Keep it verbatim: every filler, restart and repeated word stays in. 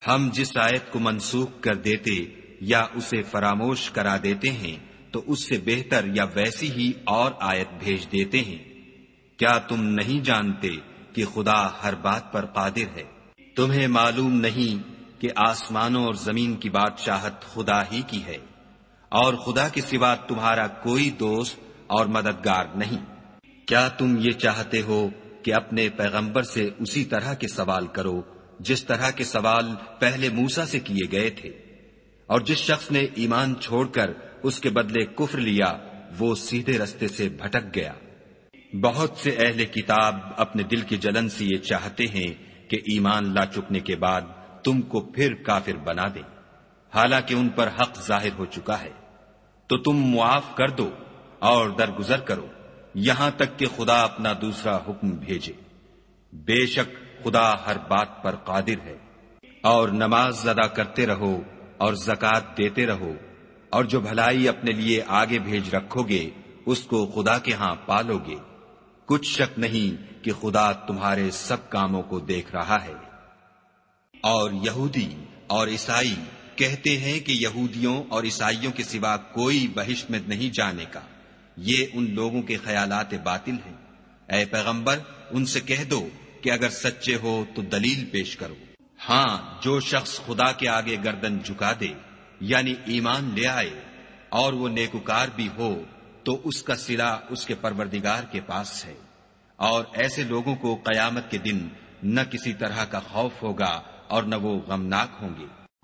ہم جس آیت کو منسوخ کر دیتے یا اسے فراموش کرا دیتے ہیں تو اس سے بہتر یا ویسی ہی اور آیت بھیج دیتے ہیں۔ کیا تم نہیں جانتے کہ خدا ہر بات پر قادر ہے؟ تمہیں معلوم نہیں کہ آسمانوں اور زمین کی بادشاہت خدا ہی کی ہے، اور خدا کے سوا تمہارا کوئی دوست اور مددگار نہیں۔ کیا تم یہ چاہتے ہو کہ اپنے پیغمبر سے اسی طرح کے سوال کرو جس طرح کے سوال پہلے موسیٰ سے کیے گئے تھے؟ اور جس شخص نے ایمان چھوڑ کر اس کے بدلے کفر لیا وہ سیدھے رستے سے بھٹک گیا۔ بہت سے اہل کتاب اپنے دل کی جلن سے یہ چاہتے ہیں کہ ایمان لا چکنے کے بعد تم کو پھر کافر بنا دیں، حالانکہ ان پر حق ظاہر ہو چکا ہے۔ تو تم معاف کر دو اور درگزر کرو یہاں تک کہ خدا اپنا دوسرا حکم بھیجے۔ بے شک خدا ہر بات پر قادر ہے۔ اور نماز ادا کرتے رہو اور زکوٰۃ دیتے رہو، اور جو بھلائی اپنے لیے آگے بھیج رکھو گے اس کو خدا کے ہاں پالو گے۔ کچھ شک نہیں کہ خدا تمہارے سب کاموں کو دیکھ رہا ہے۔ اور یہودی اور عیسائی کہتے ہیں کہ یہودیوں اور عیسائیوں کے سوا کوئی بہشت میں نہیں جانے کا، یہ ان لوگوں کے خیالات باطل ہیں۔ اے پیغمبر ان سے کہہ دو کہ اگر سچے ہو تو دلیل پیش کرو۔ ہاں، جو شخص خدا کے آگے گردن جھکا دے یعنی ایمان لے آئے اور وہ نیکوکار بھی ہو تو اس کا صلہ اس کے پروردگار کے پاس ہے، اور ایسے لوگوں کو قیامت کے دن نہ کسی طرح کا خوف ہوگا اور نہ وہ غمناک ہوں گے۔